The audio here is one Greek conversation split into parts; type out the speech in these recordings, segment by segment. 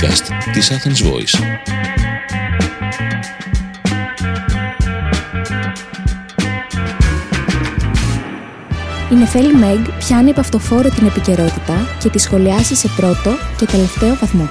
podcast της Athens Voice. Η Νεφέλη Μεγ πιάνει από αυτοφόρο την επικαιρότητα και τη σχολιάσει σε πρώτο και τελευταίο βαθμό.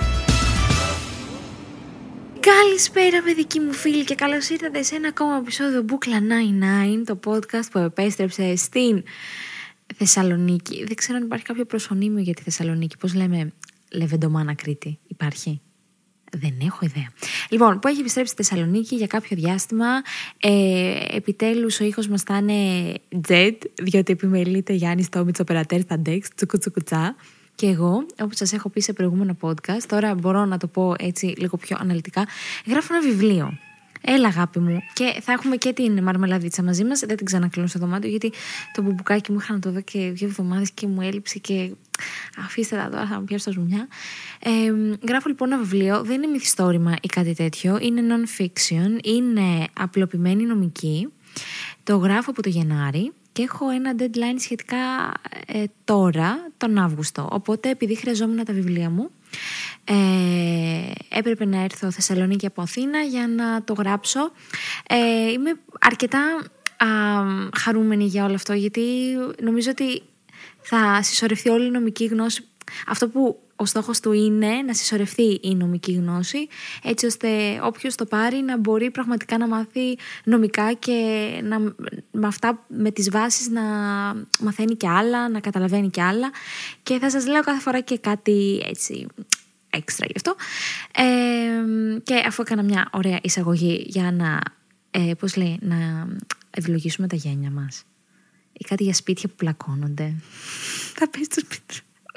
Καλησπέρα παιδικοί μου φίλοι και καλώς ήρθατε σε ένα ακόμα επεισόδιο Μπούκλα 99, το podcast που επέστρεψε στην Θεσσαλονίκη. Δεν ξέρω αν υπάρχει κάποιο προσωνύμιο για τη Θεσσαλονίκη. Πώς λέμε Λεβεντομάνα Κρήτη, υπάρχει? Δεν έχω ιδέα. Λοιπόν, που έχει επιστρέψει στη Θεσσαλονίκη για κάποιο διάστημα. Επιτέλους ο ήχος μας θα είναι jet, διότι επιμελείται Γιάννης Τόμιτς, οπερατέρ στα Dex, τσουκουτσουκουτσά. Και εγώ, όπως σας έχω πει σε προηγούμενο podcast, τώρα μπορώ να το πω έτσι λίγο πιο αναλυτικά, γράφω ένα βιβλίο. Έλα αγάπη μου. Και θα έχουμε και την μαρμελαδίτσα μαζί μας. Δεν την ξανακλείνω στο δωμάτιο, γιατί το μπουμπουκάκι μου είχα να το δω και 2 εβδομάδες και μου έλειψε και αφήστε τα τώρα, θα μου πιάσει τα ζουμιά. Γράφω λοιπόν ένα βιβλίο. Δεν είναι μυθιστόρημα ή κάτι τέτοιο. Είναι non-fiction. Είναι απλοποιημένη νομική. Το γράφω από το Γενάρη. Και έχω ένα deadline σχετικά τώρα, τον Αύγουστο. Οπότε, επειδή χρειαζόμουν τα βιβλία μου, έπρεπε να έρθω Θεσσαλονίκη από Αθήνα για να το γράψω. Είμαι αρκετά χαρούμενη για όλο αυτό, γιατί νομίζω ότι θα συσσωρευτεί όλη η νομική γνώση. Αυτό που ο στόχος του είναι να συσσωρευτεί η νομική γνώση, έτσι ώστε όποιος το πάρει να μπορεί πραγματικά να μάθει νομικά και με αυτά, με τις βάσεις, να μαθαίνει και άλλα, να καταλαβαίνει και άλλα. Και θα σας λέω κάθε φορά και κάτι έτσι έξτρα γι' αυτό. Και αφού έκανα μια ωραία εισαγωγή για να, να ευλογήσουμε τα γένια μας, ή κάτι για σπίτια που πλακώνονται, θα πες στο σπίτι.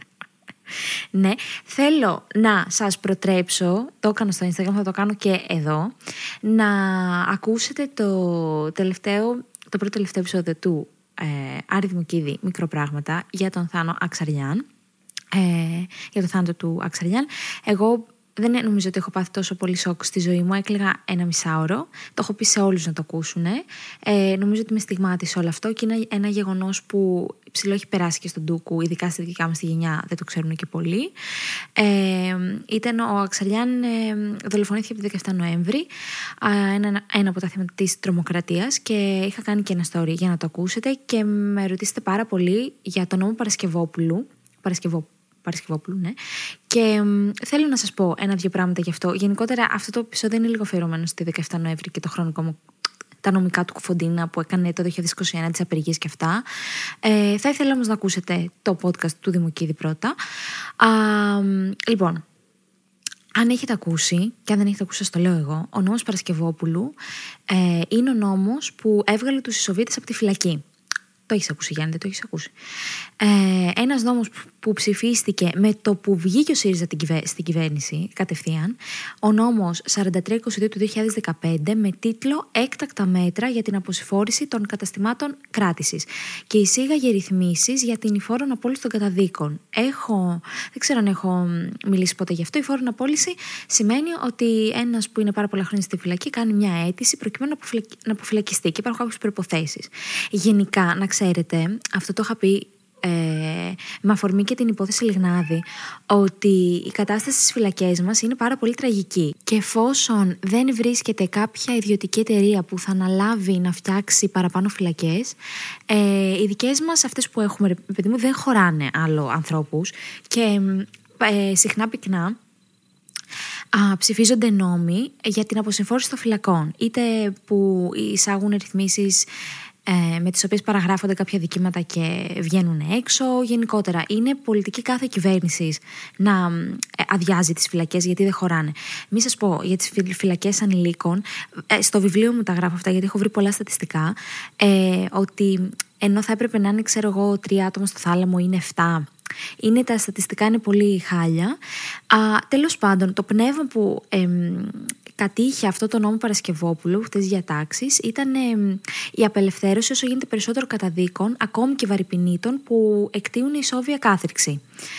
Ναι, θέλω να σας προτρέψω, το έκανα στο Instagram, θα το κάνω και εδώ, να ακούσετε το πρώτο τελευταίο επεισόδιο του Άρη Δημοκίδη, Μικροπράγματα, για τον Θάνο Αξαριάν, για το θάνατο του Αξαριάν. Εγώ δεν νομίζω ότι έχω πάθει τόσο πολύ σοκ στη ζωή μου. Έκλαιγα 1,5 ώρο. Το έχω πει σε όλους να το ακούσουν. Νομίζω ότι με στιγμάτισε όλο αυτό και είναι ένα γεγονός που ψηλό έχει περάσει και στον Ντούκου, ειδικά στη δική μας τη γενιά, δεν το ξέρουν και πολλοί. Ήταν ο Αξαριάν, δολοφονήθηκε από το 17 Νοέμβρη, ένα από τα θύματα της τρομοκρατίας, και είχα κάνει και ένα story για να το ακούσετε και με ρωτήσετε πάρα πολύ για τον νόμο Παρασκευόπουλου, ναι. Και θέλω να σας πω 1-2 πράγματα γι' αυτό. Γενικότερα αυτό το επεισόδιο είναι λίγο αφιερωμένο στη 17 Νοέμβρη και το χρονικό μου, τα νομικά του Κουφοντίνα που έκανε το 2021, τις απεργίες και αυτά. Θα ήθελα όμως να ακούσετε το podcast του Δημοκίδη πρώτα. Λοιπόν, αν έχετε ακούσει, και αν δεν έχετε ακούσει σας το λέω εγώ, ο νόμος Παρασκευόπουλου είναι ο νόμος που έβγαλε τους Ισοβίτες από τη φυλακή. Το έχεις ακούσει, Γιάννη, δεν το έχεις ακούσει? Ένας νόμος που ψηφίστηκε με το που βγήκε ο ΣΥΡΙΖΑ στην κυβέρνηση κατευθείαν, ο νόμος 4322 του 2015, με τίτλο «Έκτακτα μέτρα για την αποσυμφόρηση των καταστημάτων κράτησης» και εισήγαγε ρυθμίσεις για την υφόρον απόλυση των καταδίκων. Δεν ξέρω αν έχω μιλήσει ποτέ γι' αυτό. Η υφόρον απόλυση σημαίνει ότι ένας που είναι πάρα πολλά χρόνια στη φυλακή κάνει μια αίτηση προκειμένου να αποφυλακιστεί και υπάρχουν κάποιες προϋποθέσεις. Γενικά, να ξέρετε, αυτό το είχα πει με αφορμή και την υπόθεση Λιγνάδη, ότι η κατάσταση στις φυλακές μας είναι πάρα πολύ τραγική και εφόσον δεν βρίσκεται κάποια ιδιωτική εταιρεία που θα αναλάβει να φτιάξει παραπάνω φυλακές, οι δικές μας, αυτές που έχουμε, παιδί μου, δεν χωράνε άλλο ανθρώπους και συχνά πυκνά ψηφίζονται νόμοι για την αποσυμφόρηση των φυλακών, είτε που εισάγουν ρυθμίσεις με τις οποίες παραγράφονται κάποια δικήματα και βγαίνουν έξω. Γενικότερα είναι πολιτική κάθε κυβέρνησης να αδειάζει τις φυλακές γιατί δεν χωράνε. Μη σας πω για τις φυλακές ανηλίκων, στο βιβλίο μου τα γράφω αυτά γιατί έχω βρει πολλά στατιστικά, ότι ενώ θα έπρεπε να είναι, ξέρω εγώ, 3 άτομα στο θάλαμο, είναι 7. Τα στατιστικά είναι πολύ χάλια. Τέλος πάντων, το πνεύμα που κατήχε αυτό το νόμο Παρασκευόπουλου, αυτές τις διατάξεις, ήταν η απελευθέρωση όσο γίνεται περισσότερο καταδίκων, ακόμη και βαρυπινήτων, που εκτείουν ισόβια κάθριξη.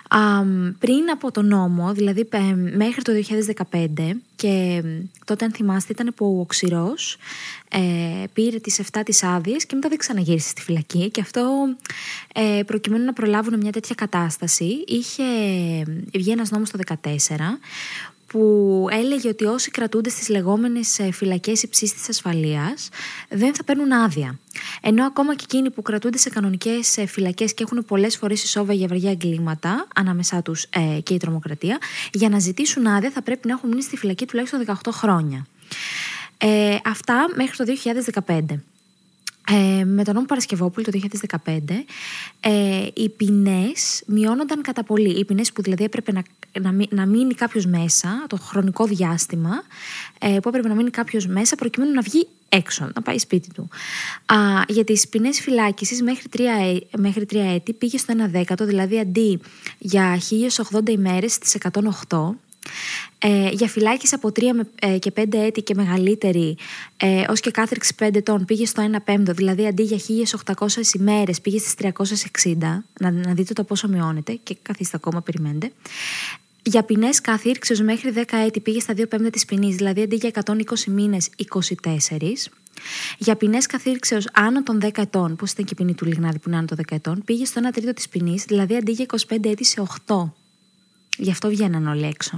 Πριν από τον νόμο, δηλαδή μέχρι το 2015, και τότε αν θυμάστε ήταν που ο ξηρός πήρε τις 7 τις άδειες και μετά δεν ξαναγύρισε στη φυλακή, και αυτό προκειμένου να προλάβουν μια τέτοια κατάσταση είχε βγει ένας νόμος το 2014 που έλεγε ότι όσοι κρατούνται στις λεγόμενες φυλακές υψής της ασφαλείας δεν θα παίρνουν άδεια. Ενώ ακόμα και εκείνοι που κρατούνται σε κανονικές φυλακές και έχουν πολλές φορές ισόβα για βαριά εγκλήματα, ανάμεσά τους και η τρομοκρατία, για να ζητήσουν άδεια θα πρέπει να έχουν μείνει στη φυλακή τουλάχιστον 18 χρόνια. Αυτά μέχρι το 2015. Με τον νόμο Παρασκευόπουλου το 2015 οι ποινές μειώνονταν κατά πολύ. Οι ποινές που δηλαδή έπρεπε να μείνει κάποιος μέσα, το χρονικό διάστημα που έπρεπε να μείνει κάποιος μέσα προκειμένου να βγει έξω, να πάει σπίτι του. Για τις ποινές φυλάκισης μέχρι 3 έτη πήγε στο 1/10, δηλαδή αντί για 1080 ημέρες στις 108. Για φυλάκιση από 3 και 5 έτη και μεγαλύτερη ως και κάθριξη 5 ετών πήγε στο 1/5, δηλαδή αντί για 1800 ημέρες πήγε στις 360. Να δείτε το πόσο μειώνεται και καθίστε ακόμα, περιμένετε. Για ποινές καθήρξεως μέχρι 10 έτη πήγε στα 2/5 της ποινής, δηλαδή αντί για 120 μήνες 24. Για ποινές καθήρξεως άνω των 10 ετών, πώς ήταν και η ποινή του Λιγνάδη που είναι άνω των 10 ετών, πήγε στο 1/3 της ποινής, δηλαδή αντί για 25 έτη σε 8. Γι' αυτό βγαίναν όλοι έξω.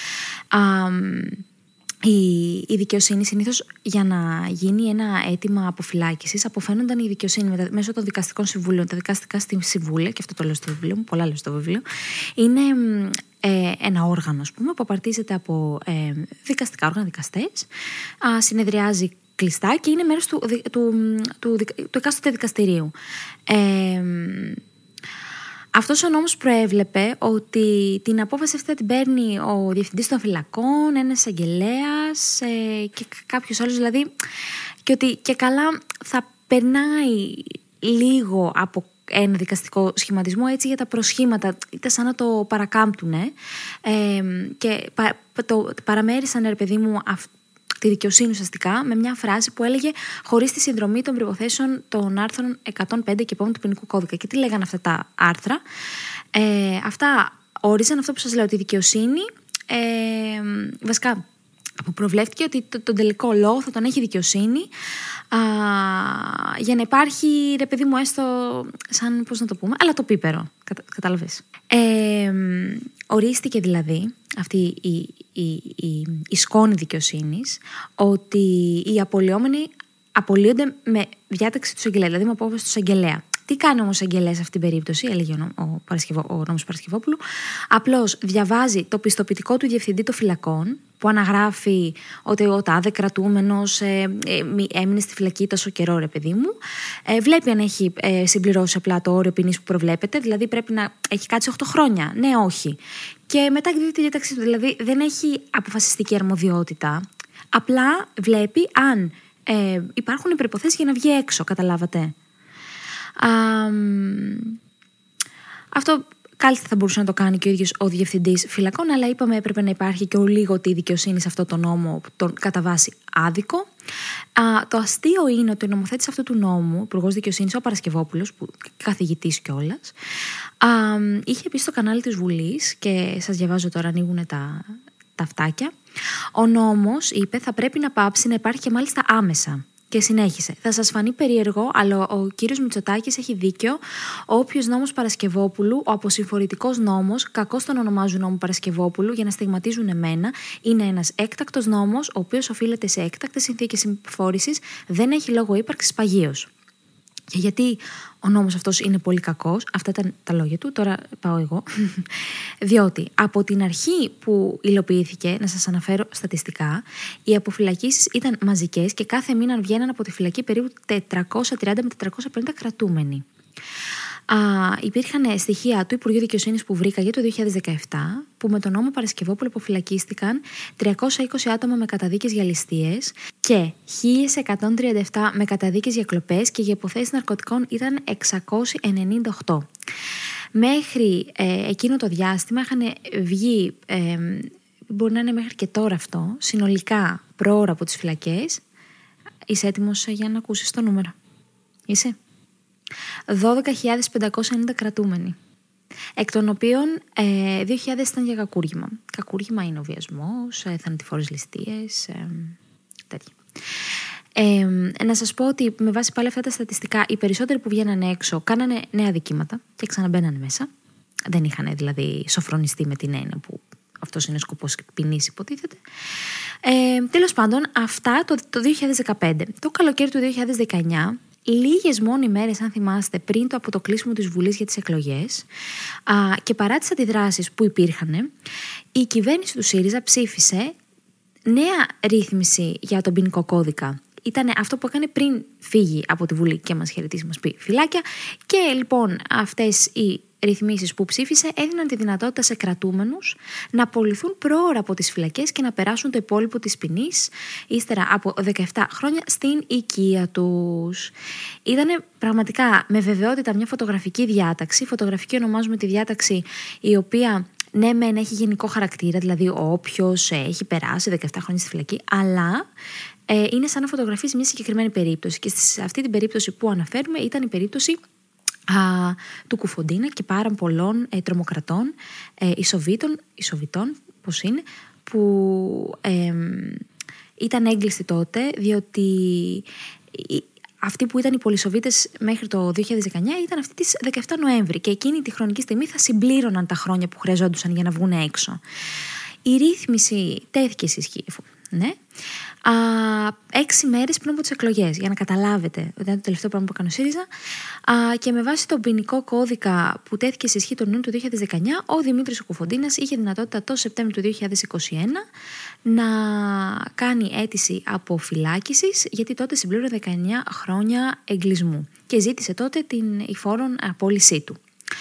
Η δικαιοσύνη συνήθως για να γίνει ένα αίτημα αποφυλάκησης αποφαίνονταν η δικαιοσύνη μέσω των δικαστικών συμβούλων. Τα δικαστικά συμβούλια, και αυτό το λέω στο βιβλίο μου, πολλά λέω στο βιβλίο, είναι ένα όργανο, ας πούμε, που απαρτίζεται από δικαστικά όργανα, δικαστές, συνεδριάζει κλειστά και είναι μέρος του εκάστοτε δικαστηρίου. Αυτός ο νόμος προέβλεπε ότι την απόφαση αυτή την παίρνει ο διευθυντής των φυλακών, ένας εισαγγελέας και κάποιος άλλος, δηλαδή, και ότι και καλά θα περνάει λίγο από ένα δικαστικό σχηματισμό, έτσι, για τα προσχήματα, είτε σαν να το παρακάμπτουνε και παραμέρισαν, ρε παιδί μου, τη δικαιοσύνη ουσιαστικά με μια φράση που έλεγε χωρίς τη συνδρομή των προϋποθέσεων των άρθρων 105 και επόμενου του ποινικού κώδικα. Και τι λέγανε αυτά τα άρθρα? Αυτά όριζαν αυτό που σας λέω, ότι η δικαιοσύνη βασικά που προβλέφθηκε ότι τον τελικό λόγο θα τον έχει δικαιοσύνη για να υπάρχει, ρε παιδί μου, έστω σαν, πώς να το πούμε, αλλά το πίπερο, κατάλαβες. Ορίστηκε δηλαδή αυτή η σκόνη δικαιοσύνης ότι οι απολυόμενοι απολύονται με διάταξη του εισαγγελέα, δηλαδή με απόφαση του εισαγγελέα. Τι κάνει όμως ο εισαγγελέας σε αυτήν την περίπτωση, έλεγε ο νόμος Παρασκευόπουλου? Απλώς διαβάζει το πιστοποιητικό του διευθυντή των φυλακών, που αναγράφει ότι ο τάδε κρατούμενος έμεινε στη φυλακή τόσο καιρό, ρε παιδί μου. Βλέπει αν έχει συμπληρώσει απλά το όριο ποινής που προβλέπεται, δηλαδή πρέπει να έχει κάτσει 8 χρόνια. Ναι, όχι. Και μετά εκδίδει τη διάταξή του, δηλαδή δεν έχει αποφασιστική αρμοδιότητα. Απλά βλέπει αν υπάρχουν οι προϋποθέσεις για να βγει έξω, καταλάβατε. Αυτό κάλλιστα θα μπορούσε να το κάνει και ο ίδιος ο διευθυντής φυλακών, αλλά είπαμε έπρεπε να υπάρχει και λίγο τη δικαιοσύνη σε αυτό το νόμο, τον κατά βάση άδικο. Το αστείο είναι ότι ο νομοθέτης αυτού του νόμου, υπουργός δικαιοσύνης, ο Παρασκευόπουλος, που καθηγητής κιόλας, είχε πει στο κανάλι της Βουλής, και σας διαβάζω τώρα, ανοίγουν τα αυτάκια. Ο νόμος, είπε, θα πρέπει να πάψει να υπάρχει και μάλιστα άμεσα. Και συνέχισε. Θα σας φανεί περίεργο, αλλά ο κύριος Μητσοτάκης έχει δίκιο. Όποιος νόμος Παρασκευόπουλου, ο αποσυμφορητικός νόμος, κακώς τον ονομάζουν νόμο Παρασκευόπουλου για να στιγματίζουν εμένα, είναι ένας έκτακτος νόμος, ο οποίος οφείλεται σε έκτακτες συνθήκες συμφόρησης, δεν έχει λόγο ύπαρξης παγίως. Και γιατί ο νόμος αυτός είναι πολύ κακός, αυτά ήταν τα λόγια του, τώρα πάω εγώ. Διότι από την αρχή που υλοποιήθηκε, να σας αναφέρω στατιστικά, οι αποφυλακίσεις ήταν μαζικές και κάθε μήνα βγαίναν από τη φυλακή περίπου 430 με 450 κρατούμενοι. Υπήρχαν στοιχεία του Υπουργείου Δικαιοσύνης που βρήκα για το 2017, που με τον νόμο Παρασκευόπουλου αποφυλακίστηκαν 320 άτομα με καταδίκες για ληστείες και 1137 με καταδίκες για κλοπές, και για υποθέσεις ναρκωτικών ήταν 698. Μέχρι εκείνο το διάστημα είχαν βγει, μπορεί να είναι μέχρι και τώρα αυτό, συνολικά προώρα από τις φυλακές. Είσαι έτοιμος για να ακούσεις το νούμερο? Είσαι? 12.590 κρατούμενοι. εκ των οποίων 2.000 ήταν για κακούργημα. Κακούργημα είναι ο βιασμός, θανατηφόρες ληστείες, τέτοια. Να σας πω ότι με βάση πάλι αυτά τα στατιστικά, οι περισσότεροι που βγαίνανε έξω κάνανε νέα δικήματα και ξαναμπαίνανε μέσα. Δεν είχαν δηλαδή σοφρονιστεί με την έννοια που αυτός είναι ο σκοπός ποινής, υποτίθεται. Τέλος πάντων, αυτά το 2015. Το καλοκαίρι του 2019, λίγες μόνο ημέρες, αν θυμάστε, πριν από το κλείσιμο της Βουλής για τις εκλογές, και παρά τις αντιδράσεις που υπήρχαν, η κυβέρνηση του ΣΥΡΙΖΑ ψήφισε νέα ρύθμιση για τον ποινικό κώδικα. Ήταν αυτό που έκανε πριν φύγει από τη Βουλή και μας χαιρετήσει, μας πει φυλάκια. Και λοιπόν αυτές οι ρυθμίσεις που ψήφισε έδιναν τη δυνατότητα σε κρατούμενους να απολυθούν προώρα από τις φυλακές και να περάσουν το υπόλοιπο της ποινής ύστερα από 17 χρόνια στην οικία τους. Ήταν πραγματικά με βεβαιότητα μια φωτογραφική διάταξη. Φωτογραφική ονομάζουμε τη διάταξη η οποία ναι μεν έχει γενικό χαρακτήρα, δηλαδή όποιος έχει περάσει 17 χρόνια στη φυλακή, αλλά είναι σαν να φωτογραφίζει μια συγκεκριμένη περίπτωση. Και σε αυτή την περίπτωση που αναφέρουμε ήταν η περίπτωση του Κουφοντίνα και πάρα πολλών τρομοκρατών, ισοβητών, πώς είναι, που ήταν έγκλειστοι τότε, διότι αυτοί που ήταν οι πολυσοβίτες μέχρι το 2019 ήταν αυτοί της 17 Νοέμβρη και εκείνη τη χρονική στιγμή θα συμπλήρωναν τα χρόνια που χρειαζόντουσαν για να βγουν έξω. Η ρύθμιση τέθηκε σε ισχύ, ναι, 6 μέρες πριν από τις εκλογές, για να καταλάβετε ότι ήταν το τελευταίο πράγμα που έκανε ο ΣΥΡΙΖΑ. Και με βάση τον ποινικό κώδικα που τέθηκε σε ισχύ τον Ιούνιο του 2019, ο Δημήτρης Κουφοντίνας είχε δυνατότητα το Σεπτέμβριο του 2021 να κάνει αίτηση αποφυλάκησης, γιατί τότε συμπλήρωνε 19 χρόνια εγκλισμού και ζήτησε τότε την υφόρον απόλυσή του.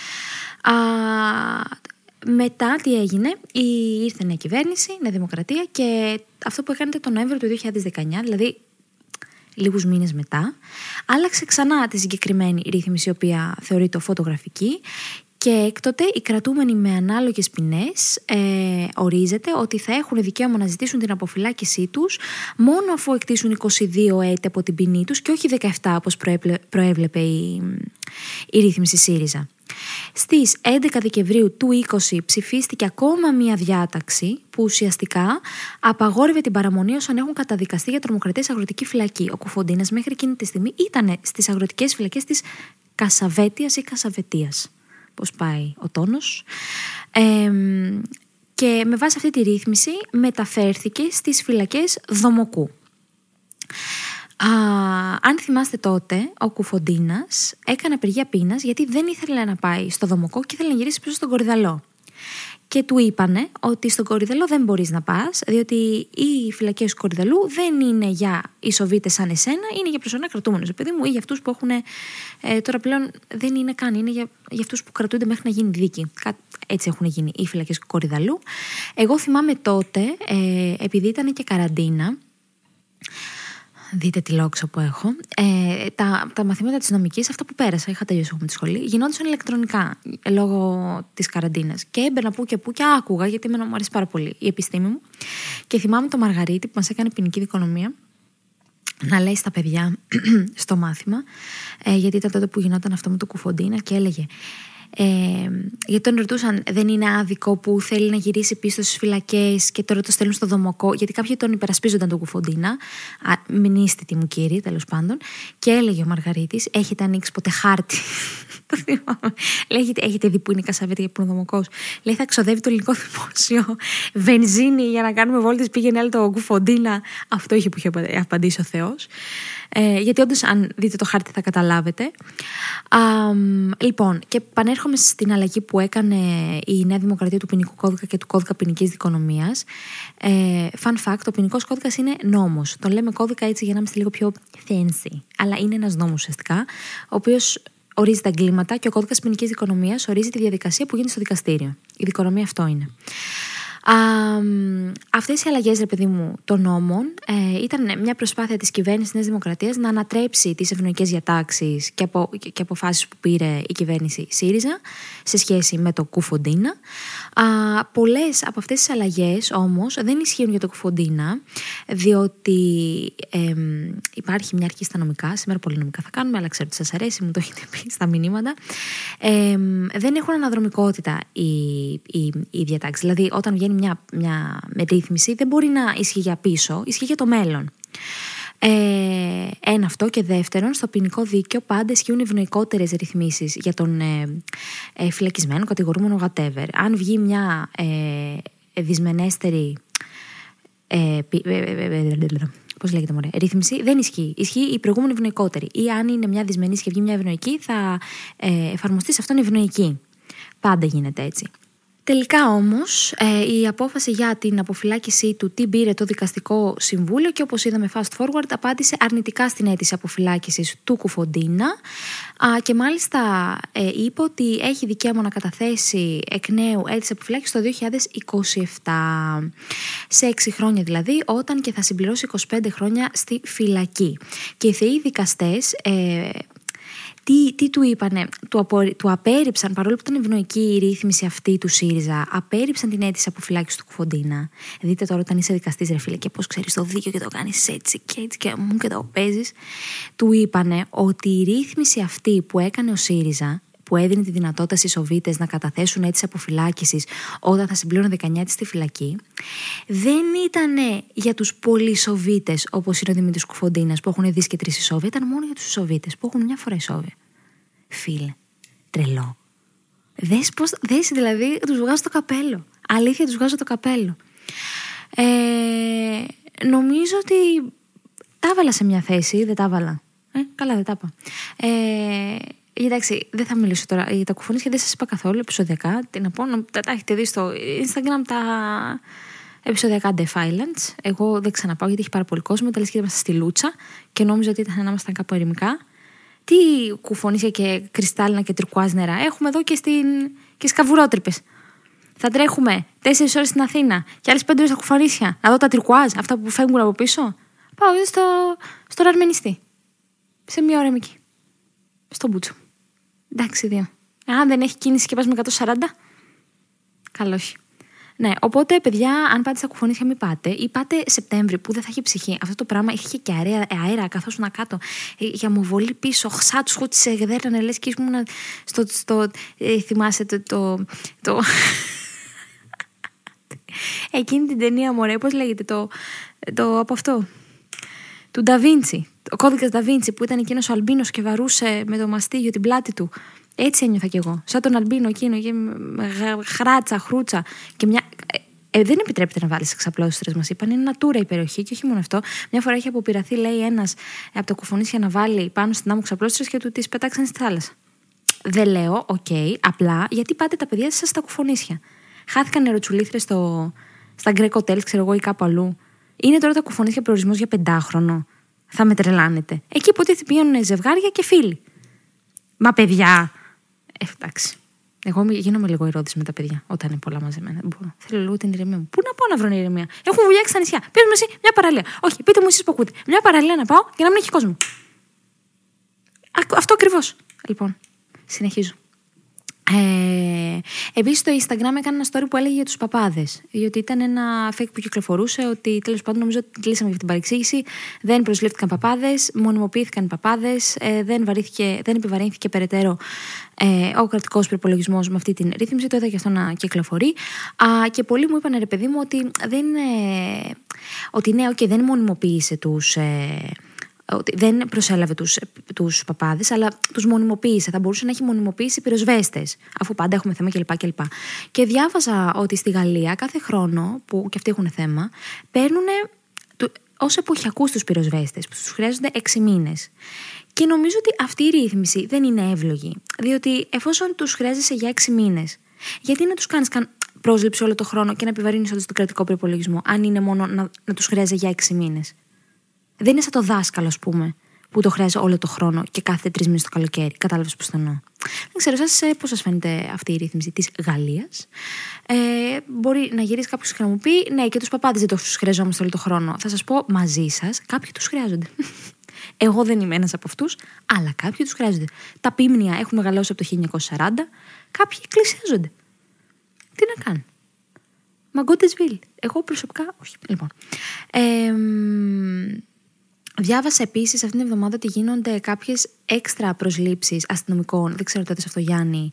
Μετά τι έγινε, ήρθε νέα κυβέρνηση, νέα δημοκρατία και αυτό που έκανε τον Νοέμβριο του 2019, δηλαδή λίγους μήνες μετά, άλλαξε ξανά τη συγκεκριμένη ρύθμιση, η οποία θεωρείται φωτογραφική και έκτοτε οι κρατούμενοι με ανάλογες ποινές ορίζεται ότι θα έχουν δικαίωμα να ζητήσουν την αποφυλάκησή τους μόνο αφού εκτίσουν 22 έτη από την ποινή τους και όχι 17 όπως προέβλεπε η ρύθμιση ΣΥΡΙΖΑ. Στις 11 Δεκεμβρίου του 2020 ψηφίστηκε ακόμα μία διάταξη που ουσιαστικά απαγόρευε την παραμονή όσων έχουν καταδικαστεί για τρομοκρατία σε αγροτική φυλακή. Ο Κουφοντίνας μέχρι εκείνη τη στιγμή ήταν στις αγροτικές φυλακές της Κασαβέτιας ή Κασαβετίας. Πώς πάει ο τόνος. Και με βάση αυτή τη ρύθμιση μεταφέρθηκε στις φυλακές Δομοκού. Αν θυμάστε τότε, ο Κουφοντίνας έκανε απεργία πείνας γιατί δεν ήθελε να πάει στο Δομοκό και ήθελε να γυρίσει πίσω στον Κορυδαλό. Και του είπανε ότι στον Κορυδαλό δεν μπορείς να πας, διότι οι φυλακές του Κορυδαλού δεν είναι για ισοβίτες σαν εσένα, είναι για προσωρινά κρατούμενους, παιδί μου, ή για αυτούς που έχουν. Τώρα πλέον δεν είναι καν, είναι για αυτούς που κρατούνται μέχρι να γίνει δίκη. Έτσι έχουν γίνει οι φυλακές του Κορυδαλού. Εγώ θυμάμαι τότε, επειδή ήταν και καραντίνα. Δείτε τη λόξα που έχω. Τα μαθήματα της νομικής, αυτά που πέρασα, είχα τελειώσει από τη σχολή, γινόντουσαν ηλεκτρονικά λόγω της καραντίνας. Και έμπαινα που και άκουγα, γιατί μου αρέσει πάρα πολύ η επιστήμη μου. Και θυμάμαι το Μαργαρίτη που μας έκανε ποινική δικονομία να λέει στα παιδιά στο μάθημα, γιατί ήταν τότε που γινόταν αυτό με το Κουφοντίνα και έλεγε. Γιατί τον ρωτούσαν, δεν είναι άδικο που θέλει να γυρίσει πίσω στις φυλακές και τώρα το στέλνουν στο Δομοκό, γιατί κάποιοι τον υπερασπίζονταν τον Κουφοντίνα. Μην είστε τι μου κύριε, τέλος πάντων. Και έλεγε ο Μαργαρίτης, έχετε ανοίξει ποτέ χάρτη? Το θυμάμαι. Λέει, έχετε δει που είναι η Κασαβέτια και που είναι ο Δομοκός? Λέει, θα ξοδεύει το ελληνικό δημόσιο βενζίνη για να κάνουμε βόλτες, πήγαινε άλλο το Κουφοντίνα. Αυτό είχε που είχε απαντήσει ο Θεός. Γιατί όντως, αν δείτε το χάρτη, θα καταλάβετε. Λοιπόν, και πανέρχομαι στην αλλαγή που έκανε η Νέα Δημοκρατία του ποινικού κώδικα και του κώδικα ποινικής δικονομίας. Fun fact, ο ποινικός κώδικας είναι νόμος. Τον λέμε κώδικα έτσι για να είμαστε λίγο πιο fancy. Αλλά είναι ένας νόμος ουσιαστικά, ο οποίος ορίζει τα εγκλήματα και ο κώδικας ποινικής δικονομίας ορίζει τη διαδικασία που γίνεται στο δικαστήριο. Η δικονομία αυτό είναι. Αυτές οι αλλαγές, ρε παιδί μου, των νόμων ήταν μια προσπάθεια της κυβέρνησης της Νέας Δημοκρατίας να ανατρέψει τις ευνοϊκές διατάξεις και αποφάσεις που πήρε η κυβέρνηση ΣΥΡΙΖΑ σε σχέση με το Κουφοντίνα. Πολλές από αυτές τις αλλαγές όμως δεν ισχύουν για το Κουφοντίνα, διότι υπάρχει μια αρχή στα νομικά, σήμερα πολύ νομικά θα κάνουμε, αλλά ξέρω ότι σας αρέσει, μου το έχετε πει στα μηνύματα. δεν έχουν αναδρομικότητα οι διατάξεις. Δηλαδή, όταν βγαίνει μια ρύθμιση, δεν μπορεί να ισχύει για πίσω, ισχύει για το μέλλον. Ένα αυτό, και δεύτερον, στο ποινικό δίκαιο πάντα ισχύουν ευνοϊκότερες ρυθμίσεις για τον φυλακισμένο, κατηγορούμενο, whatever. Αν βγει μια δυσμενέστερη πώς λέγεται, μωρέ, ρύθμιση, δεν ισχύει. Ισχύει η προηγούμενη ευνοϊκότερη. Ή αν είναι μια δυσμενής και βγει μια ευνοϊκή, θα εφαρμοστεί σε αυτόν ευνοϊκή. Πάντα γίνεται έτσι. Τελικά όμως η απόφαση για την αποφυλάκησή του την πήρε το δικαστικό συμβούλιο και, όπως είδαμε fast forward, απάντησε αρνητικά στην αίτηση αποφυλάκησης του Κουφοντίνα και μάλιστα είπε ότι έχει δικαίωμα να καταθέσει εκ νέου αίτηση αποφυλάκησης το 2027, σε 6 χρόνια δηλαδή, όταν και θα συμπληρώσει 25 χρόνια στη φυλακή. Και οι θεοί δικαστές τι του είπανε, του απέρριψαν, παρόλο που ήταν ευνοϊκή η ρύθμιση αυτή του ΣΥΡΙΖΑ, απέρριψαν την αίτηση αποφυλάκησης του Κουφοντίνα. Δείτε τώρα, όταν είσαι δικαστής, ρε φίλε, και πώς ξέρεις το δίκαιο και το κάνεις έτσι και έτσι και μου και το παίζεις. Του είπανε ότι η ρύθμιση αυτή που έκανε ο ΣΥΡΙΖΑ, που έδινε τη δυνατότητα στις Σοβίτες να καταθέσουν αίτηση αποφυλάκησης όταν θα συμπλήρωνε 19 έτη στη φυλακή, δεν ήταν για τους πολυσοβίτες όπως είναι ο Δημήτρης Κουφοντίνας που έχουν 2 και 3 ισόβια, ήταν μόνο για τους Σοβίτες που έχουν μια φορά ισόβια. Φίλε, τρελό. Δες δηλαδή, τους βγάζω το καπέλο. Αλήθεια, τους βγάζω το καπέλο. Νομίζω ότι τα έβαλα σε μια θέση, δεν τα έβαλα. Καλά, δεν τα είπα. Εντάξει, δεν θα μιλήσω τώρα για τα κουφονίσια, δεν σας είπα καθόλου επεισοδιακά. Τι να πω, τα έχετε δει στο Instagram τα επεισοδιακά Defiance. Εγώ δεν ξαναπάω γιατί έχει πάρα πολύ κόσμο. Τα λες και είμαστε στη Λούτσα και νόμιζα ότι ήταν να ήμασταν κάπου ερημικά. Τι κουφονίσια και κρυστάλλινα και τουρκουάζ νερά έχουμε εδώ και σκαβουρότρυπες. Θα τρέχουμε 4 ώρες στην Αθήνα και άλλες 5 ώρες στα κουφονίσια. Να δω τα τουρκουάζ, αυτά που φεύγουν από πίσω. Πάω στο Ραρμενιστή. Σε 1 ώρα είμαι εκεί. Στο Μπούτσο. Εντάξει, 2. Αν δεν έχει κίνηση και πας με 140, καλό όχι. Ναι, οπότε παιδιά, αν πάτε στα κουφονίσια, μην πάτε. Ή πάτε Σεπτέμβρη που δεν θα έχει ψυχή. Αυτό το πράγμα είχε και αέρα καθώς να κάτω. Για μου βολή πίσω, χσά τους χούτσε, γδέρανε, λες και ήσουν θυμάσαι το εκείνη την ταινία, μωρέ, πώς λέγεται, το από αυτό. Του Νταβίντσι. Ο κώδικας Νταβίντσι που ήταν εκείνος ο Αλμπίνος και βαρούσε με το μαστίγιο την πλάτη του. Έτσι ένιωθα κι εγώ. Σαν τον Αλμπίνο εκείνο, χράτσα, χρούτσα. Και δεν επιτρέπεται να βάλεις εξαπλώστρες, μας είπαν. Είναι natura η περιοχή και όχι μόνο αυτό. Μια φορά έχει αποπειραθεί, λέει, ένας από τα κουφονίσια να βάλει πάνω στην άμμο εξαπλώστρες και του τις πετάξαν στη θάλασσα. Δεν λέω, απλά γιατί πάτε τα παιδιά σας στα κουφονίσια. Χάθηκαν νεροτσουλήθρες στα Greek Hotels, ξέρω εγώ, ή κάπου αλλού. Είναι τώρα τα κουφονίσια προορισμός για 5χρονο. Θα με τρελάνετε. Εκεί υποτίθεται πηγαίνουν ζευγάρια και φίλοι. Μα παιδιά. Εντάξει. Εγώ γίνομαι λίγο ερώδης με τα παιδιά όταν είναι πολλά μαζεμένα. Θέλω λίγο την ηρεμία μου. Πού να πάω να βρω ηρεμία? Έχουν βουλιάξει στα νησιά. Πες μου εσύ μια παραλία. Όχι, πείτε μου εσείς που ακούτε. Μια παραλία να πάω για να μην έχει κόσμο. Αυτό ακριβώς. Λοιπόν, συνεχίζω. Επίσης στο Instagram έκανε ένα story που έλεγε για τους παπάδες. Διότι ήταν ένα fake που κυκλοφορούσε ότι τέλος πάντων, νομίζω ότι κλείσαμε για την παρεξήγηση. Δεν προσλήφθηκαν παπάδες, μονιμοποιήθηκαν οι παπάδες, δεν επιβαρύνθηκε περαιτέρω ο κρατικός προϋπολογισμός με αυτή την ρύθμιση. Το είδα και αυτό να κυκλοφορεί. Και πολλοί μου είπαν, ρε παιδί μου, ότι δεν μονιμοποίησε ότι δεν προσέλαβε τους παπάδες, αλλά τους μονιμοποίησε. Θα μπορούσε να έχει μονιμοποιήσει πυροσβέστες, αφού πάντα έχουμε θέμα κλπ. Και διάβαζα ότι στη Γαλλία κάθε χρόνο, που και αυτοί έχουν θέμα, παίρνουν ως εποχιακούς τους πυροσβέστες, που τους χρειάζονται 6 μήνες. Και νομίζω ότι αυτή η ρύθμιση δεν είναι εύλογη, διότι εφόσον τους χρειάζεσαι για 6 μήνες, γιατί να τους κάνεις πρόσληψη όλο το χρόνο και να επιβαρύνεις όλο τον κρατικό προϋπολογισμό, αν είναι μόνο να τους χρειάζεσαι για 6 μήνες. Δεν είναι σαν το δάσκαλο, ας πούμε, που το χρειάζεται όλο το χρόνο και κάθε 3 μήνες το καλοκαίρι. Κατάλαβες πώς το εννοώ? Δεν ξέρω, πώς σας φαίνεται αυτή η ρύθμιση της Γαλλίας? Μπορεί να γυρίσει κάποιος και να μου πει, ναι, και τους παπάδες δεν τους χρειαζόμαστε όλο το χρόνο. Θα σας πω μαζί σας, κάποιοι τους χρειάζονται. Εγώ δεν είμαι ένας από αυτούς, αλλά κάποιοι τους χρειάζονται. Τα πίμνια έχουν μεγαλώσει από το 1940, κάποιοι εκκλησιάζονται. Τι να κάνουν? Μαγκότες βίλ. Εγώ προσωπικά όχι. Λοιπόν. Διάβασα επίσης αυτήν την εβδομάδα ότι γίνονται κάποιες έξτρα προσλήψεις αστυνομικών. Δεν ξέρω τότε σε αυτό, Γιάννη.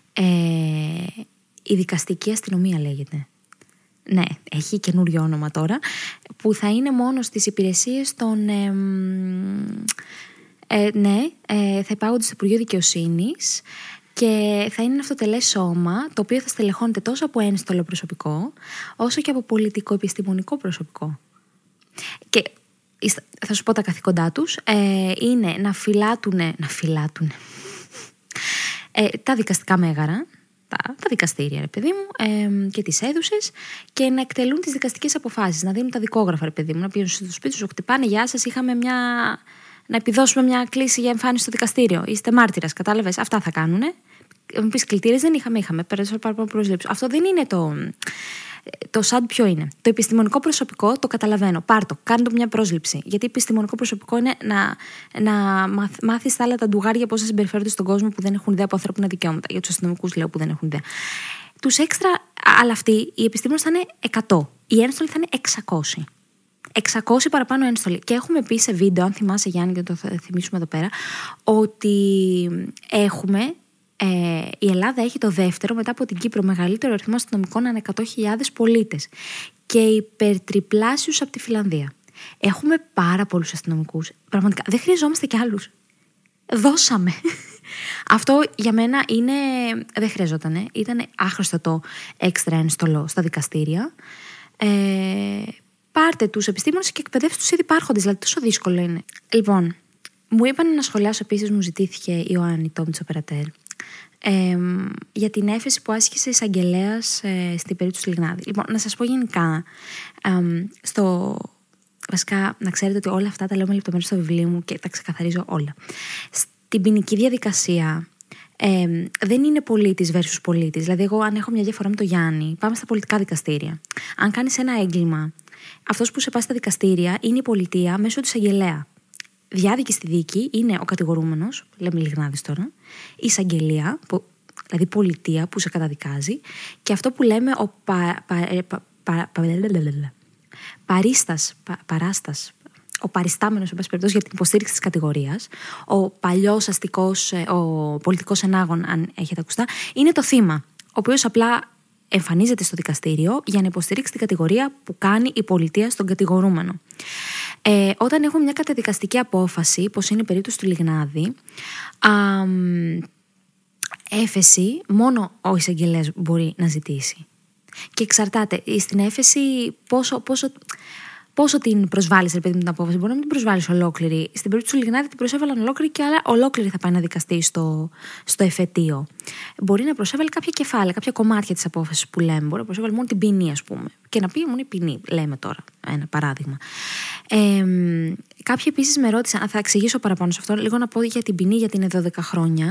Η δικαστική αστυνομία λέγεται. Ναι, έχει καινούριο όνομα τώρα. Που θα είναι μόνο στις υπηρεσίες των... θα υπάγονται στο Υπουργείο Δικαιοσύνης και θα είναι ένα αυτοτελές σώμα το οποίο θα στελεχώνεται τόσο από ένστολο προσωπικό όσο και από πολιτικό-επιστημονικό προσωπικό. Και θα σου πω τα καθήκοντά τους. Είναι να φυλάτουνε τα δικαστικά μέγαρα, τα δικαστήρια, ρε παιδί μου, και τις έδουσες, και να εκτελούν τις δικαστικές αποφάσεις, να δίνουν τα δικόγραφα, ρε παιδί μου, να πηγαίνουν στο σπίτι σου, χτυπάνε, γεια σας, να επιδώσουμε μια κλήση για εμφάνιση στο δικαστήριο. Είστε μάρτυρας, κατάλαβες. Αυτά θα κάνουνε. Μου πεις κλητήρες δεν είχαμε. Πέρασε παραπάνω προσλήψεις. Αυτό δεν είναι το σαν ποιο είναι. Το επιστημονικό προσωπικό το καταλαβαίνω. Πάρτο, κάνε το μια πρόσληψη. Γιατί επιστημονικό προσωπικό είναι να μάθεις τα άλλα τα ντουγάρια πώς θα συμπεριφέρονται στον κόσμο που δεν έχουν ιδέα από ανθρώπινα δικαιώματα. Για τους αστυνομικούς λέω που δεν έχουν ιδέα. Τους έξτρα, αλλά αυτοί οι επιστήμονες θα είναι 100. Οι ένστολοι θα είναι 600. 600 παραπάνω ένστολοι. Και έχουμε πει σε βίντεο, αν θυμάσαι Γιάννη, και το θα θυμίσουμε εδώ πέρα, ότι η Ελλάδα έχει το δεύτερο μετά από την Κύπρο μεγαλύτερο αριθμό αστυνομικών ανά 100.000 πολίτες και υπερτριπλάσιους από τη Φιλανδία. Έχουμε πάρα πολλούς αστυνομικούς. Πραγματικά δεν χρειαζόμαστε κι άλλους. Δώσαμε. Αυτό για μένα δεν χρειαζότανε. Ήταν άχρηστο το έξτρα ένστολο στα δικαστήρια. Πάρτε τους επιστήμονες και εκπαιδεύστε τους ήδη υπάρχοντες. Δηλαδή τόσο δύσκολο είναι. Λοιπόν, μου είπαν να σχολιάσω επίσης, μου ζητήθηκε η Ιωάννη Τόμιτς Οπερατέρ, για την έφεση που άσκησε εισαγγελέας στην περίπτωση του Λιγνάδη. Λοιπόν, να σας πω γενικά, βασικά να ξέρετε ότι όλα αυτά τα λέω με λεπτομέρειες στο βιβλίο μου και τα ξεκαθαρίζω όλα. Στην ποινική διαδικασία δεν είναι πολίτης versus πολίτης. Δηλαδή, εγώ αν έχω μια διαφορά με τον Γιάννη, πάμε στα πολιτικά δικαστήρια. Αν κάνεις ένα έγκλημα, αυτός που σε πάει στα δικαστήρια είναι η πολιτεία μέσω του εισαγγελέα. Διάδικη στη δίκη είναι ο κατηγορούμενος, λέμε Λιγνάδης τώρα, η εισαγγελία, δηλαδή πολιτεία που σε καταδικάζει, και αυτό που λέμε ο ο παριστάμενος, εν πάση περιπτώσει, για την υποστήριξη της κατηγορίας, ο παλιός αστικός, ο πολιτικός ενάγων, αν έχετε ακουστά, είναι το θύμα, ο οποίος απλά εμφανίζεται στο δικαστήριο για να υποστηρίξει την κατηγορία που κάνει η πολιτεία στον κατηγορούμενο. Όταν έχουμε μια καταδικαστική απόφαση, όπως είναι η περίπτωση του Λιγνάδη, έφεση μόνο ο εισαγγελέας μπορεί να ζητήσει. Και εξαρτάται στην έφεση πόσο την προσβάλλεις, ρε παιδί μου, την απόφαση. Μπορεί να μην την προσβάλλεις ολόκληρη. Στην περίπτωση του Λιγνάδη την προσέβαλαν ολόκληρη και άλλα ολόκληρη θα πάει να δικαστεί στο εφετείο. Μπορεί να προσέβαλε κάποια κεφάλαια, κάποια κομμάτια της απόφασης που λέμε. Μπορεί να προσέβαλε μόνο την ποινή, ας πούμε. Και να πει μόνο η ποινή, λέμε τώρα. Ένα παράδειγμα. Κάποιοι επίσης με ρώτησαν, θα εξηγήσω παραπάνω σε αυτό, λίγο να πω για την ποινή, γιατί είναι 12 χρόνια.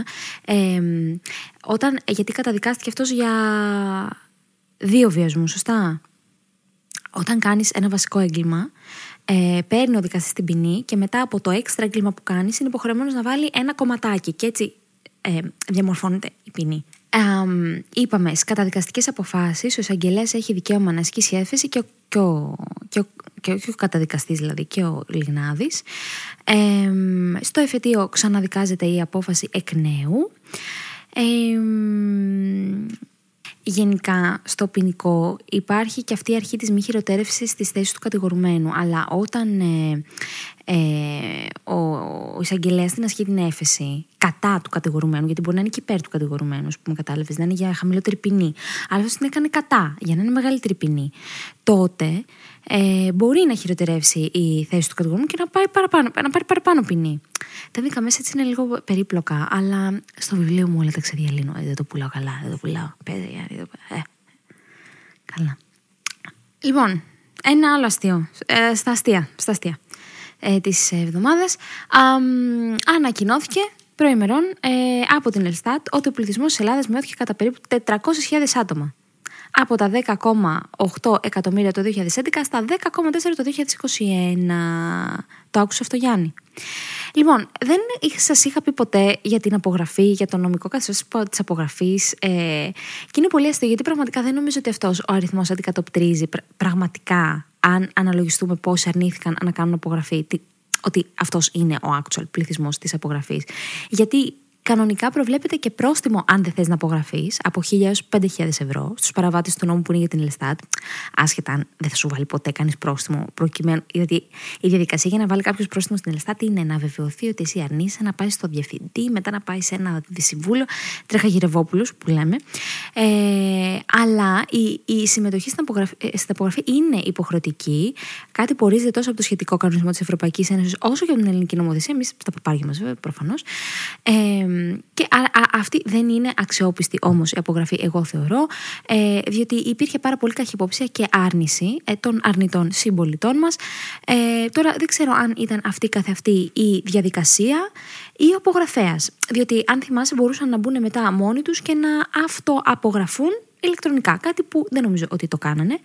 Γιατί καταδικάστηκε αυτός για 2 βιασμούς, σωστά. Όταν κάνεις ένα βασικό έγκλημα, παίρνει ο δικαστής την ποινή και μετά από το έξτρα έγκλημα που κάνεις είναι υποχρεωμένος να βάλει ένα κομματάκι και έτσι διαμορφώνεται η ποινή. Είπαμε, στις καταδικαστικές αποφάσεις ο εισαγγελέας έχει δικαίωμα να ασκήσει έφεση και ο καταδικαστής, δηλαδή και ο Λιγνάδης. Στο εφετείο ξαναδικάζεται η απόφαση εκ νέου. Γενικά, στο ποινικό υπάρχει και αυτή η αρχή της μη χειροτέρευσης της θέσης του κατηγορουμένου. Αλλά όταν ο εισαγγελέας την ασκεί την έφεση κατά του κατηγορουμένου, γιατί μπορεί να είναι και υπέρ του κατηγορουμένου, που με κατάλαβες, να είναι για χαμηλότερη ποινή, αλλά αυτός την έκανε κατά, για να είναι μεγαλύτερη ποινή, τότε μπορεί να χειροτερεύσει η θέση του κατηγορουμένου και να πάρει παραπάνω ποινή. Τα δικά μέσα έτσι είναι λίγο περίπλοκα, αλλά στο βιβλίο μου όλα τα ξεδιαλύνω. Δεν το πουλάω καλά, δεν το πουλάω. Καλά. Λοιπόν, ένα άλλο αστείο. Στα αστεία της εβδομάδας. Ανακοινώθηκε προημερών από την Ελστάτ ότι ο πληθυσμός της Ελλάδας μειώθηκε κατά περίπου 400.000 άτομα. Από τα 10,8 εκατομμύρια το 2011 στα 10,4 το 2021. Το άκουσα αυτό, Γιάννη. Λοιπόν, δεν σας είχα πει ποτέ για την απογραφή, για το νομικό καθεστώς της απογραφής, και είναι πολύ αστείο, γιατί πραγματικά δεν νομίζω ότι αυτός ο αριθμός αντικατοπτρίζει πραγματικά, αν αναλογιστούμε πόσοι αρνήθηκαν να κάνουν απογραφή, ότι αυτός είναι ο actual πληθυσμός της απογραφής. Γιατί κανονικά προβλέπεται και πρόστιμο αν δεν θες να απογραφείς από 1.000 έως 5.000 ευρώ στους παραβάτες του νόμου που είναι για την Ελστάτ. Άσχετα αν δεν θα σου βάλει ποτέ κανείς πρόστιμο, προκειμένου. Γιατί η διαδικασία για να βάλει κάποιος πρόστιμο στην Ελστάτ είναι να βεβαιωθεί ότι εσύ αρνείσαι, να πάει στο διευθυντή, μετά να πάει σε ένα δισυμβούλιο, τρέχα γυρευόπουλους που λέμε. Αλλά η συμμετοχή στην απογραφή είναι υποχρεωτική. Κάτι που ορίζεται τόσο από το σχετικό κανονισμό της Ευρωπαϊκής Ένωσης όσο και από την ελληνική νομοθεσία. Εμείς τα παπάρια μας, βέβαια, προφανώς. Και αυτή δεν είναι αξιόπιστη όμως η απογραφή, εγώ θεωρώ, διότι υπήρχε πάρα πολύ καχυποψία και άρνηση των αρνητών συμπολιτών μας. Τώρα δεν ξέρω αν ήταν αυτή καθεαυτή η διαδικασία ή ο απογραφέας, διότι αν θυμάσαι μπορούσαν να μπουν μετά μόνοι τους και να αυτοαπογραφούν ηλεκτρονικά, κάτι που δεν νομίζω ότι το κάνανε.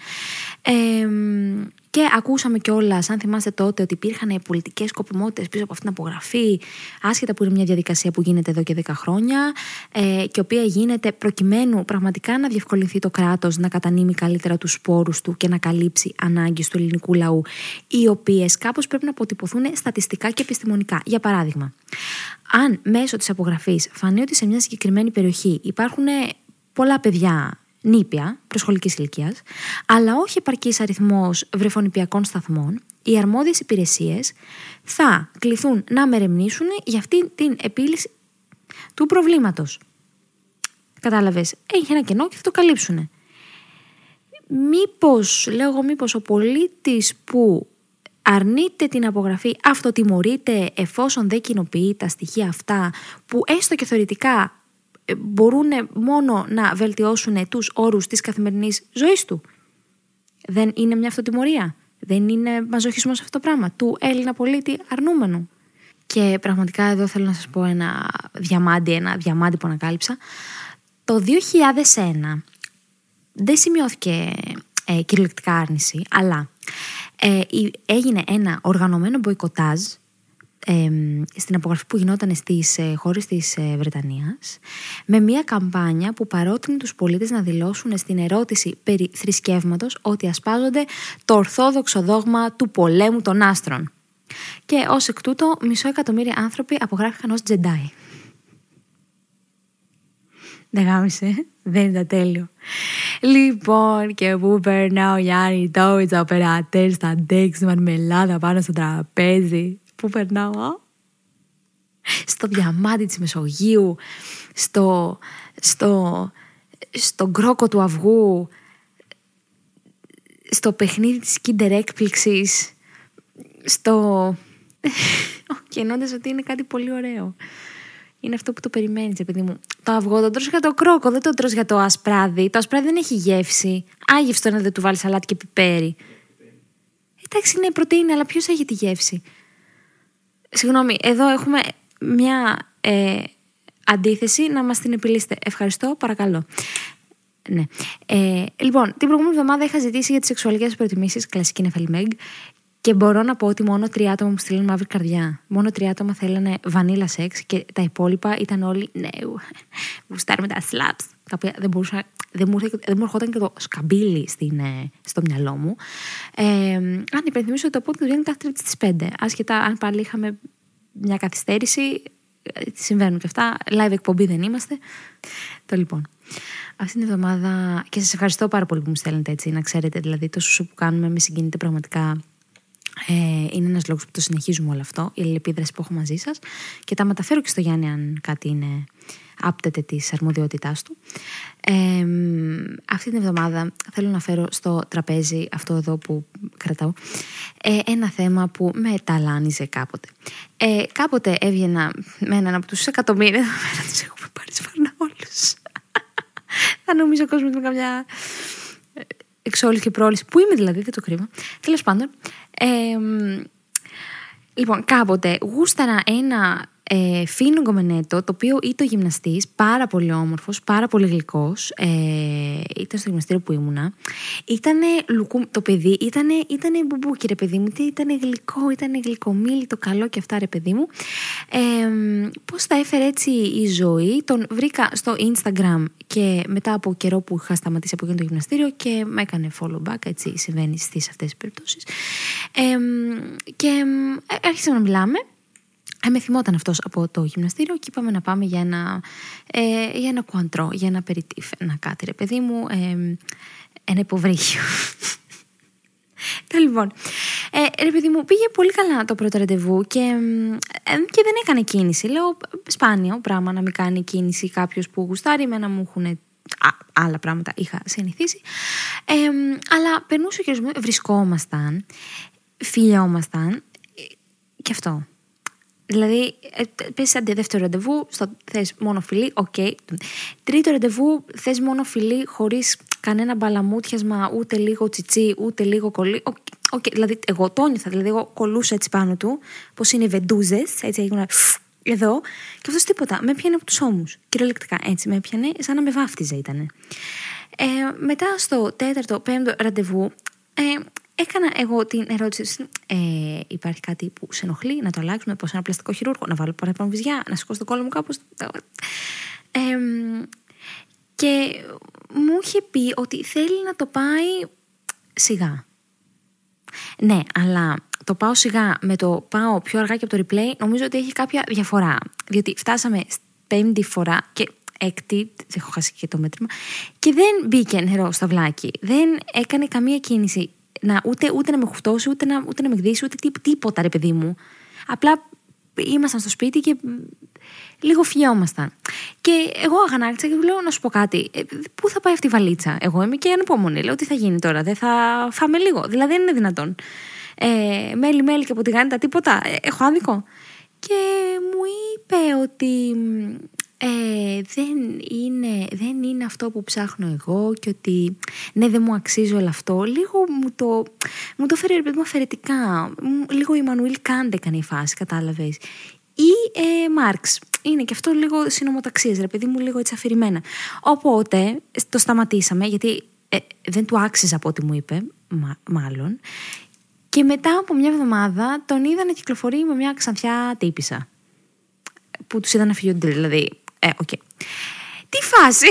Και ακούσαμε κιόλας, αν θυμάστε τότε, ότι υπήρχαν πολιτικές σκοπιμότητες πίσω από αυτήν την απογραφή, άσχετα που είναι μια διαδικασία που γίνεται εδώ και 10 χρόνια, και η οποία γίνεται προκειμένου πραγματικά να διευκολυνθεί το κράτος να κατανείμει καλύτερα τους σπόρους του και να καλύψει ανάγκες του ελληνικού λαού, οι οποίες κάπως πρέπει να αποτυπωθούν στατιστικά και επιστημονικά. Για παράδειγμα, αν μέσω της απογραφής φανεί ότι σε μια συγκεκριμένη περιοχή υπάρχουν πολλά παιδιά νήπια προσχολικής ηλικίας, αλλά όχι επαρκής αριθμός βρεφονηπιακών σταθμών, οι αρμόδιες υπηρεσίες θα κληθούν να μερεμνήσουν για αυτή την επίλυση του προβλήματος. Κατάλαβες, έχει ένα κενό και θα το καλύψουν. Μήπως ο πολίτης που αρνείται την απογραφή αυτοτιμωρείται εφόσον δεν κοινοποιεί τα στοιχεία αυτά που έστω και θεωρητικά μπορούν μόνο να βελτιώσουν τους όρους της καθημερινής ζωής του. Δεν είναι μια αυτοτιμωρία? Δεν είναι μαζοχισμός αυτό το πράγμα του Έλληνα πολίτη αρνούμενου? Και πραγματικά εδώ θέλω να σας πω ένα διαμάντι που ανακάλυψα. Το 2001 δεν σημειώθηκε κυριολεκτικά άρνηση, αλλά έγινε ένα οργανωμένο μποϊκοτάζ στην απογραφή που γινόταν στις χώρες της Βρετανίας, με μια καμπάνια που παρότρινε τους πολίτες να δηλώσουν στην ερώτηση περί θρησκεύματος ότι ασπάζονται το ορθόδοξο δόγμα του πολέμου των άστρων. Και ως εκ τούτου 500.000 άνθρωποι απογράφηκαν ως Τζεντάι. Δεν γάμισε, δεν ήταν τέλειο. Λοιπόν, και πού περνάω Γιάννη Τόιτς, οπερατέρ στα ντέξ, μαρμελάδα πάνω στο τραπέζι. Πού περνάω? Στο διαμάντι της Μεσογείου, στον κρόκο του αυγού, στο παιχνίδι της Kinder έκπληξης, και εννοώντας ότι είναι κάτι πολύ ωραίο. Είναι αυτό που το περιμένεις, παιδί μου. Το αυγό το τρως για το κρόκο, δεν το τρως για το ασπράδι. Το ασπράδι δεν έχει γεύση. Άγευστο να δεν του βάλεις σαλάτι και πιπέρι. Εντάξει, είναι πρωτεΐνη, αλλά ποιος έχει τη γεύση? Συγγνώμη, εδώ έχουμε μια αντίθεση, να μας την επιλύσετε. Ευχαριστώ, παρακαλώ. Ναι. Λοιπόν, την προηγούμενη εβδομάδα είχα ζητήσει για τις σεξουαλικές προτιμήσεις, κλασική νεφελμέγ, και μπορώ να πω ότι μόνο 3 άτομα μου στείλαν μαύρη καρδιά. Μόνο 3 άτομα θέλανε βανίλα σεξ και τα υπόλοιπα ήταν όλοι ναι, γουστάρουμε τα slaps, τα οποία δεν μου ερχόταν και το σκαμπίλι στο μυαλό μου. Αν υπενθυμίσω ότι το podcast βγαίνει κάθε Τρίτη στις 5. Άσχετα αν πάλι είχαμε μια καθυστέρηση, συμβαίνουν και αυτά. Live εκπομπή δεν είμαστε. Το λοιπόν. Αυτή την εβδομάδα, και σας ευχαριστώ πάρα πολύ που μου στέλνετε έτσι, να ξέρετε, δηλαδή το σουσού που κάνουμε με συγκινείται πραγματικά. Είναι ένας λόγος που το συνεχίζουμε όλο αυτό, η αλληλεπίδραση που έχω μαζί σας, και τα μεταφέρω και στο Γιάννη αν κάτι είναι άπτεται της αρμοδιότητάς του. Αυτή την εβδομάδα θέλω να φέρω στο τραπέζι αυτό εδώ που κρατάω ένα θέμα που με ταλάνιζε κάποτε. Κάποτε έβγαινα με έναν από τους εκατομμύρια, να τους έχουμε πάρει σφαρνά όλους. Θα νομίζω ο κόσμος με καμιά εξόλυση και πρόλυση, που είμαι δηλαδή, δεν το κρύβω. Τέλος πάντων, λοιπόν, κάποτε γούσταρα ένα Φίνο Γκομενέτο, το οποίο ήταν γυμναστής, πάρα πολύ όμορφος, πάρα πολύ γλυκός, ήταν στο γυμναστήριο που ήμουνα. Ήτανε το παιδί, ήτανε μπουμπούκι ρε παιδί μου, ήτανε γλυκό, ήτανε γλυκομίλητο, καλό και αυτά ρε παιδί μου. Πώς τα έφερε έτσι η ζωή, τον βρήκα στο Instagram και μετά από καιρό που είχα σταματήσει από εκείνο το γυμναστήριο και με έκανε follow back, έτσι συμβαίνει στις αυτές τις περιπτώσεις. Και άρχισαμε να μιλάμε. Με θυμόταν αυτός από το γυμναστήριο και είπαμε να πάμε για ένα κουαντρό, για ένα περιτύφ, ένα κάτι ρε παιδί μου, ένα υποβρύχιο. Λοιπόν, ρε παιδί μου, πήγε πολύ καλά το πρώτο ραντεβού και δεν έκανε κίνηση. Λέω, σπάνιο πράγμα να μην κάνει κίνηση κάποιος που γουστάρει, εμένα μου έχουν άλλα πράγματα είχα συνηθίσει. Αλλά περνούσε ο καιρός μου, βρισκόμασταν, φιλιόμασταν και αυτό. Δηλαδή, πες αντί δεύτερο ραντεβού, θες μόνο φιλί, οκ. Τρίτο ραντεβού, θες μόνο φιλί, χωρίς κανένα μπαλαμούτιασμα, ούτε λίγο τσιτσί, ούτε λίγο κολλή. Δηλαδή, εγώ το νιώθα, δηλαδή, εγώ κολλούσα έτσι πάνω του, πως είναι οι βεντούζες, έτσι έγινα εδώ, και αυτός τίποτα, με πιάνε από τους ώμους, κυριολεκτικά, έτσι, με πιάνε, σαν να με βάφτιζε ήτανε. Μετά στο τέταρτο, πέμπτο ραντεβού, έκανα εγώ την ερώτηση, υπάρχει κάτι που σε ενοχλεί, να το αλλάξουμε, πως ένα πλαστικό χειρούργο, να βάλω παραπάνω βυζιά, να σηκώσω το κόλλο μου κάπως. Και μου είχε πει ότι θέλει να το πάει σιγά. Ναι, αλλά το πάω σιγά με το πάω πιο αργά και από το replay, νομίζω ότι έχει κάποια διαφορά. Διότι φτάσαμε πέμπτη φορά και έκτη, δεν έχω χάσει και το μέτρημα, και δεν μπήκε νερό στο βλάκι. Δεν έκανε καμία κίνηση. Ούτε να με χουφτώσει, ούτε να με γδίσει, ούτε τίποτα ρε παιδί μου. Απλά ήμασταν στο σπίτι και λίγο φιλιόμασταν. Και εγώ αγανάκτησα και λέω να σου πω κάτι. Πού θα πάει αυτή η βαλίτσα? Εγώ είμαι και ανυπόμονη. Λέω τι θα γίνει τώρα, δεν θα φάμε λίγο? Δηλαδή δεν είναι δυνατόν. Μέλι και από τη γάνητα τίποτα. Έχω άδικο. Και μου είπε ότι δεν είναι αυτό που ψάχνω εγώ και ότι ναι, δεν μου αξίζει όλο αυτό. Λίγο μου το φέρει ρε παιδί μου αφαιρετικά. Λίγο η Μανουήλ Κάντε έκανε η φάση, κατάλαβες. Ή Μάρξ. Είναι και αυτό λίγο συνομοταξίες ρε παιδί μου, λίγο έτσι αφηρημένα. Οπότε το σταματήσαμε γιατί δεν του άξιζε από ό,τι μου είπε, μάλλον. Και μετά από μια εβδομάδα τον είδα να κυκλοφορεί με μια ξανθιά τύπισσα. Που τους είδα να φύγονται, δηλαδή. Okay. Τι φάση!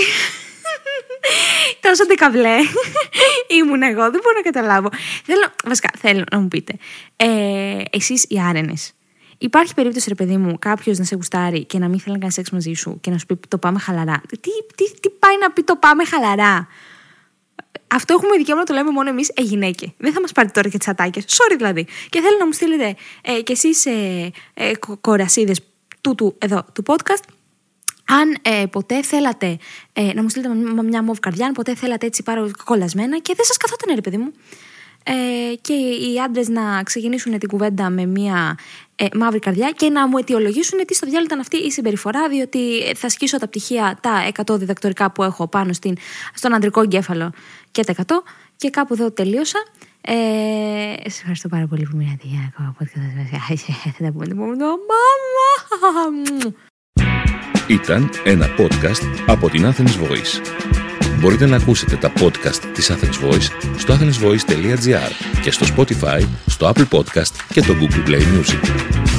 Τόσο ντεκαβλέ ήμουν εγώ, δεν μπορώ να καταλάβω. Θέλω να μου πείτε. Εσείς οι άρενες, υπάρχει περίπτωση ρε παιδί μου κάποιος να σε γουστάρει και να μην θέλει να κάνει σεξ μαζί σου και να σου πει το πάμε χαλαρά? Τι πάει να πει το πάμε χαλαρά? Αυτό έχουμε δικαίωμα να το λέμε μόνο εμείς γυναίκες. Δεν θα μας πάρετε τώρα και τις ατάκες. Sorry δηλαδή. Και θέλω να μου στείλετε κι εσείς κορασίδες εδώ του podcast. Αν ποτέ θέλατε να μου στείλετε μια μοβ καρδιά, αν ποτέ θέλατε έτσι πάρα κολλασμένα και δεν σας καθόταν ρε παιδί μου. Και οι άντρες να ξεκινήσουν την κουβέντα με μια μαύρη καρδιά και να μου αιτιολογήσουν τι στο διάλογο ήταν αυτή η συμπεριφορά, διότι θα σκίσω τα πτυχία, τα 100 διδακτορικά που έχω πάνω στον ανδρικό εγκέφαλο και τα 100, και κάπου εδώ τελείωσα. Σας ευχαριστώ πάρα πολύ που μείνατε για ακόμα podcast. Θα τα πούμε την επόμενη εβδομάδα. Ήταν ένα podcast από την Athens Voice. Μπορείτε να ακούσετε τα podcast της Athens Voice στο athensvoice.gr και στο Spotify, στο Apple Podcast και το Google Play Music.